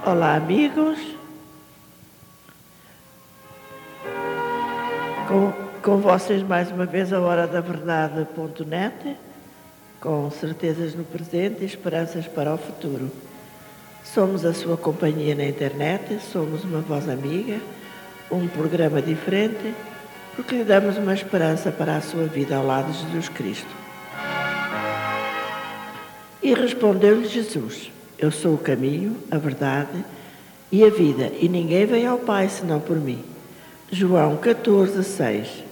Olá, amigos. Com vocês mais uma vez a Hora da Verdade.net, com certezas no presente e esperanças para o futuro. Somos a sua companhia na internet, somos uma voz amiga, um programa diferente, porque lhe damos uma esperança para a sua vida ao lado de Jesus Cristo. E respondeu-lhe Jesus: eu sou o caminho, a verdade e a vida, e ninguém vem ao Pai senão por mim. João 14:6.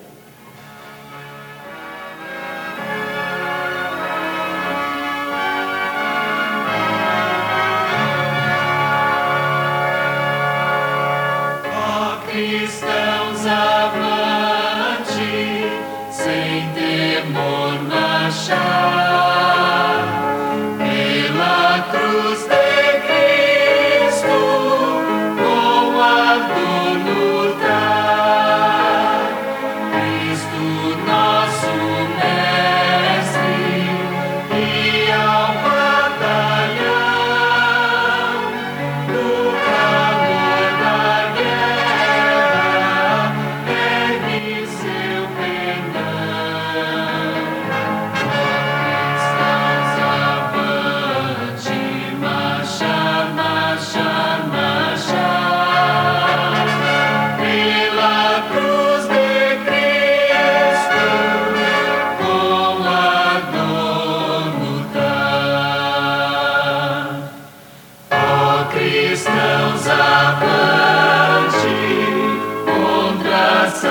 Cristãos, avante, sem temor marchar, pela cruz de Cristo, com ardor lutar. Cristo, nosso mestre, e ao batalhão, no calor da guerra, ergue seu pendão. Cristãos, avante, marchar, marchar, marchar, pela cruz de Cristo, com ardor lutar. Ó cristãos, avante, contra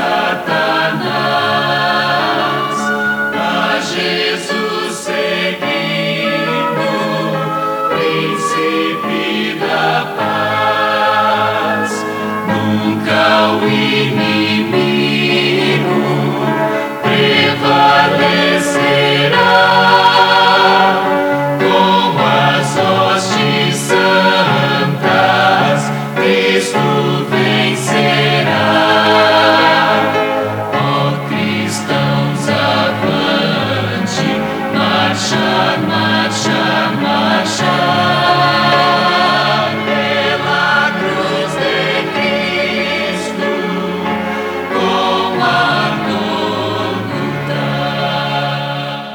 Satanás, a Jesus seguindo, príncipe da paz. Nunca o inimigo prevalecerá. Com as hostes santas, Cristo vencerá. Ó cristãos, avante, marchar, marchar, marchar, pela cruz de Cristo, com ardor lutar.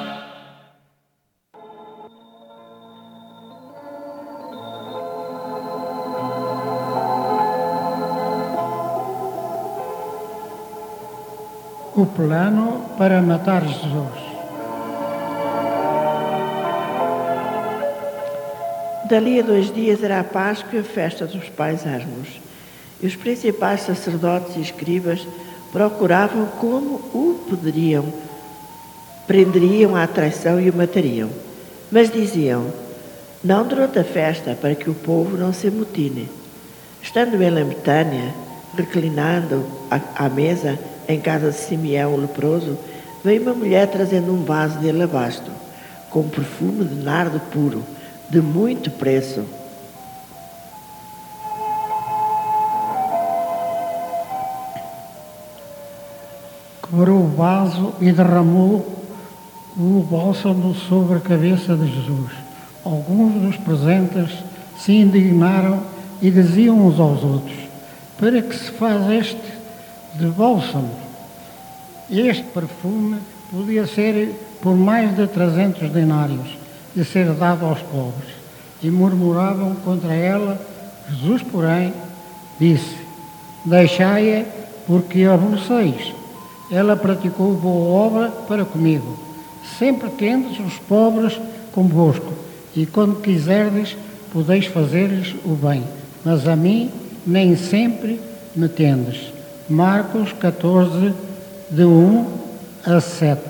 O plano para matar Jesus. Dali a 2 dias era a Páscoa e a festa dos pais Asmos. E os principais sacerdotes e escribas procuravam como o prenderiam à traição e o matariam. Mas diziam: não durante a festa, para que o povo não se amotine. Estando ele em Betânia, reclinando à mesa, em casa de Simeão o leproso, veio uma mulher trazendo um vaso de alabastro, com perfume de nardo puro, de muito preço. Quebrou o vaso e derramou o bálsamo sobre a cabeça de Jesus. Alguns dos presentes se indignaram e diziam uns aos outros: para que se faz este de bálsamo? Este perfume podia ser por mais de 300 denários e ser dado aos pobres. E murmuravam contra ela. Jesus, porém, disse: deixai-a, porque a aborreceis. Ela praticou boa obra para comigo. Sempre tendes os pobres convosco, e quando quiserdes, podeis fazer-lhes o bem. Mas a mim nem sempre me tendes. Marcos 14, de 1 a 7.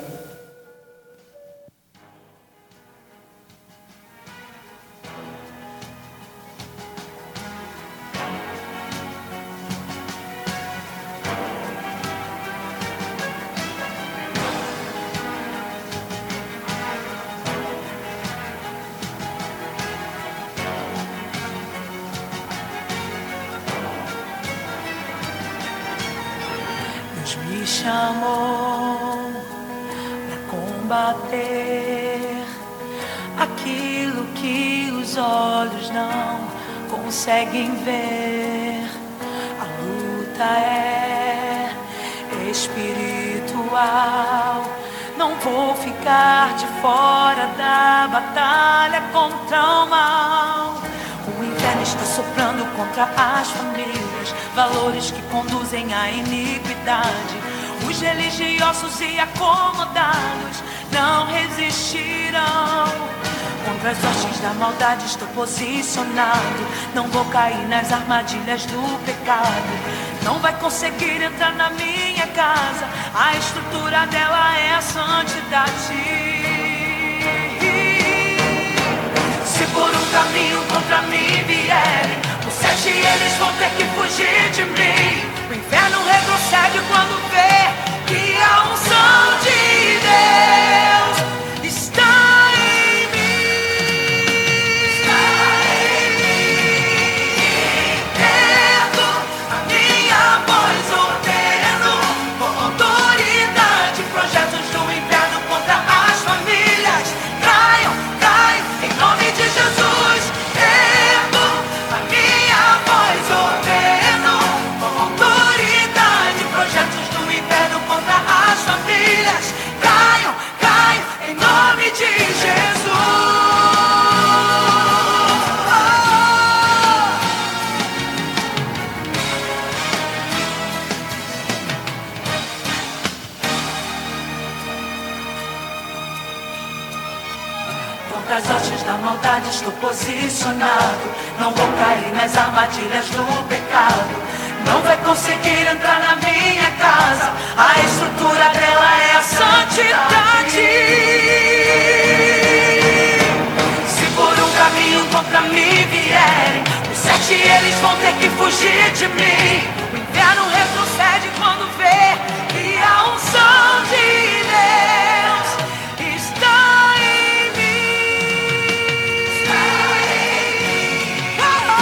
Deus me chamou para combater aquilo que os olhos não conseguem ver. A luta é espiritual. Não vou ficar de fora da batalha contra o mal. O inferno está soprando contra as famílias, valores que conduzem à iniquidade. Os religiosos e acomodados não resistirão. Contra as hostes da maldade estou posicionado. Não vou cair nas armadilhas do pecado. Não vai conseguir entrar na minha casa. A estrutura dela é a santidade. Se por um caminho contra mim vierem, por 7 eles vão ter que fugir de mim. O inferno retrocede quando vê que a unção de Deus está em mim. Está em mim. Ergo a minha voz, ordeno com autoridade projetos do inferno contra as famílias. Caiam, caiam em nome de Jesus. Ergo a minha voz, ordeno com autoridade projetos do inferno contra as famílias. Caiam, caiam em nome de Jesus. Contra as hostes da maldade estou posicionado. Não vou cair nas armadilhas do pecado. Não vai conseguir entrar na minha casa. A estrutura dela é a santidade. Se por um caminho contra mim vierem, os 7 eles vão ter que fugir de mim. O inferno retrocede quando vê que a unção de Deus está em mim. Está em mim.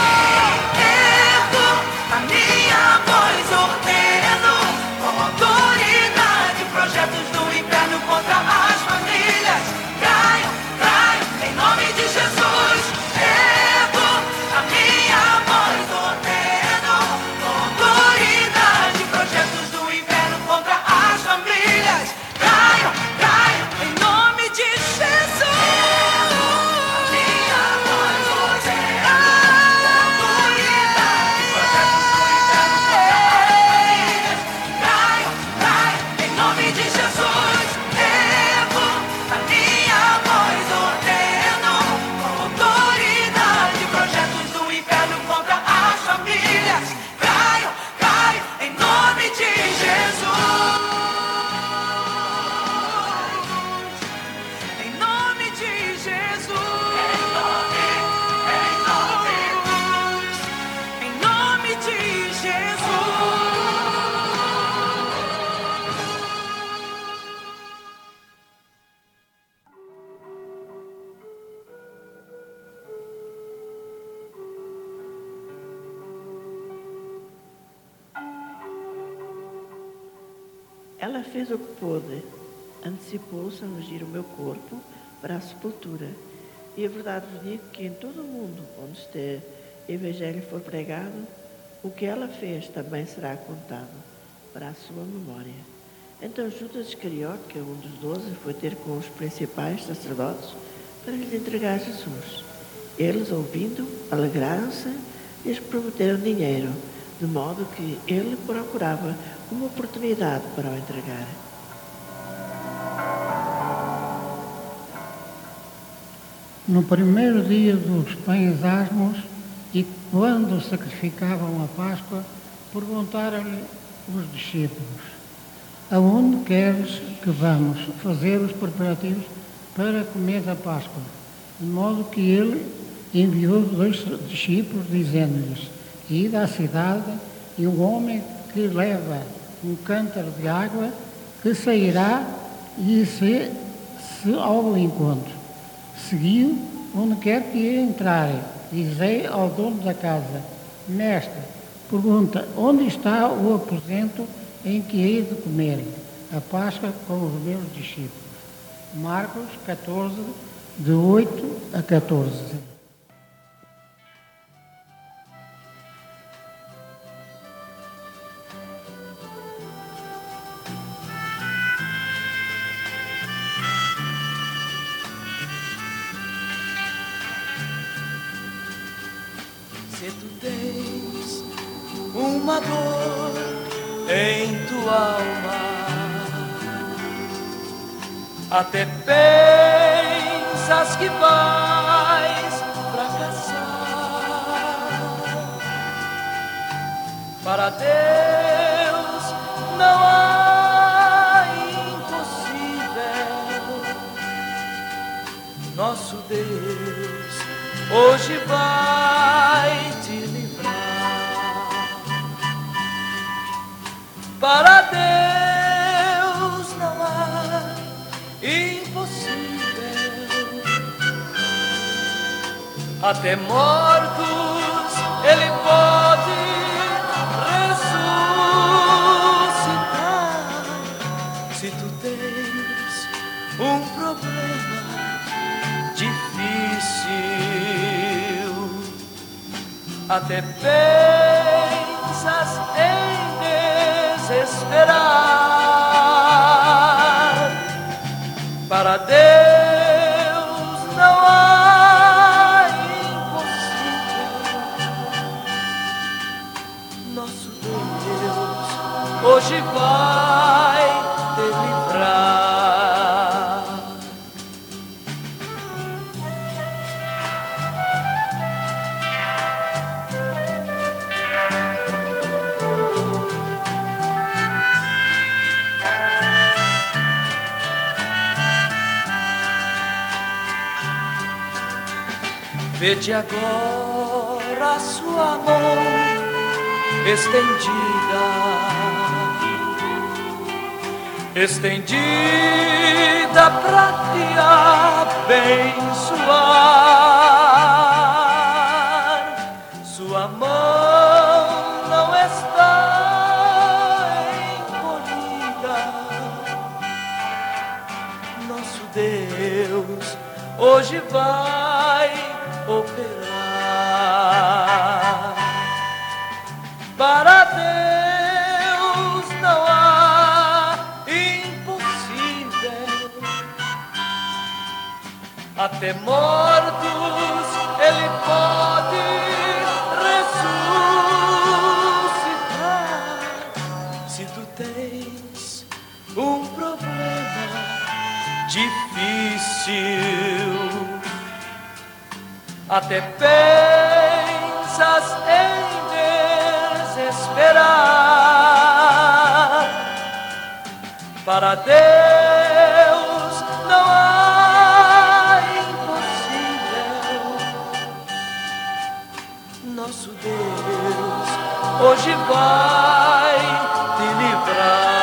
Ergo a minha voz, ordeno com autoridade projetos do inferno contra as famílias. Caiam, caiam em nome de Jesus. Ergo a minha voz, ordeno com autoridade projetos do inferno contra as famílias. Caiam, caiam em nome de Jesus. A minha voz, ordeno com autoridade projetos do inferno contra as famílias. Caiam, caiam em nome de Jesus. Ergo a minha voz, ordeno com autoridade projetos do inferno contra as famílias. Caiam, caiam em nome de Jesus. Em nome de Jesus. Em nome de Jesus. Ela fez o que pôde, antecipou-se a ungir o meu corpo para a sepultura. E a verdade vos digo que em todo o mundo onde este Evangelho for pregado, o que ela fez também será contado para a sua memória. Então Judas Iscariote, que é um dos 12, foi ter com os principais sacerdotes para lhes entregar Jesus. Eles, ouvindo, alegraram-se e lhes prometeram dinheiro, de modo que ele procurava uma oportunidade para o entregar. No primeiro dia dos pães asmos e quando sacrificavam a Páscoa, perguntaram-lhe os discípulos: aonde queres que vamos fazer os preparativos para comer a Páscoa? De modo que ele enviou 2 discípulos, dizendo-lhes: ide à cidade, e o homem que leva um cântaro de água, que sairá e se ao encontro. Seguiu, onde quer que entrarem, dizei ao dono da casa: mestre, pergunta, onde está o aposento em que hei de comer a Páscoa com os meus discípulos? Marcos 14, de 8 a 14. Se tu tens uma dor em tua alma, até pensas que vais fracassar. Para Deus não há impossível. Nosso Deus hoje vai te livrar. Para Deus não há impossível. Até mortos Ele pode ressuscitar. Se tu tens um problema difícil, até pensas em desesperar. Para Deus não há impossível. Nosso Deus hoje vai te livrar. Vede agora a sua mão estendida, estendida pra te abençoar. Sua mão não está encolhida. Nosso Deus hoje vai operar. Para Deus não há impossível. Até mortos Ele pode ressuscitar. Se tu tens um problema difícil, até pensas em desesperar. Para Deus não há impossível. Nosso Deus hoje vai te livrar.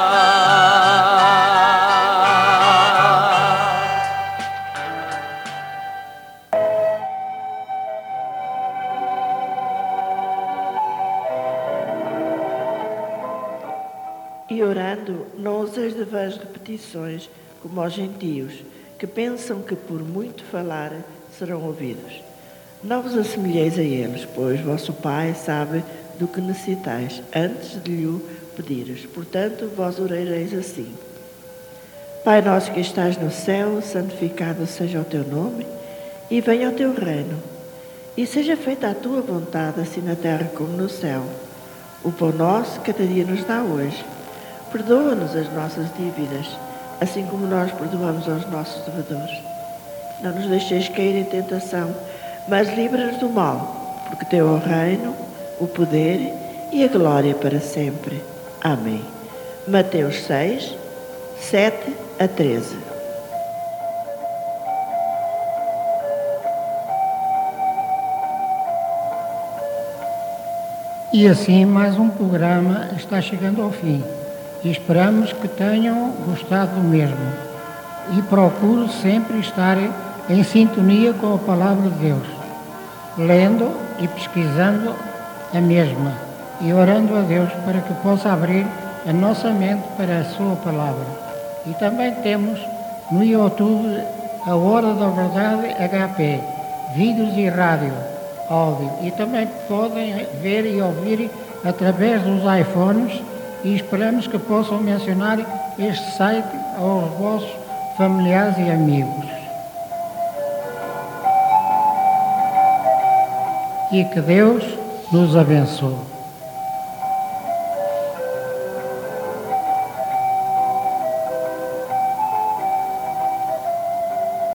E orando, não useis de vãs repetições, como aos gentios, que pensam que por muito falar serão ouvidos. Não vos assemelheis a eles, pois vosso Pai sabe do que necessitais, antes de lhe pedires. Portanto, vós orareis assim: Pai nosso que estás no céu, santificado seja o teu nome, e venha o teu reino. E seja feita a tua vontade, assim na terra como no céu. O pão nosso cada dia nos dá hoje. Perdoa-nos as nossas dívidas, assim como nós perdoamos aos nossos devedores. Não nos deixeis cair em tentação, mas livra-nos do mal, porque teu é o reino, o poder e a glória para sempre. Amém. Mateus 6, 7 a 13. E assim mais um programa está chegando ao fim. E esperamos que tenham gostado do mesmo. E procuro sempre estar em sintonia com a Palavra de Deus, lendo e pesquisando a mesma e orando a Deus para que possa abrir a nossa mente para a sua Palavra. E também temos no YouTube a Hora da Verdade HP, vídeos e rádio, áudio. E também podem ver e ouvir através dos iPhones. E esperamos que possam mencionar este site aos vossos familiares e amigos. e que Deus nos abençoe.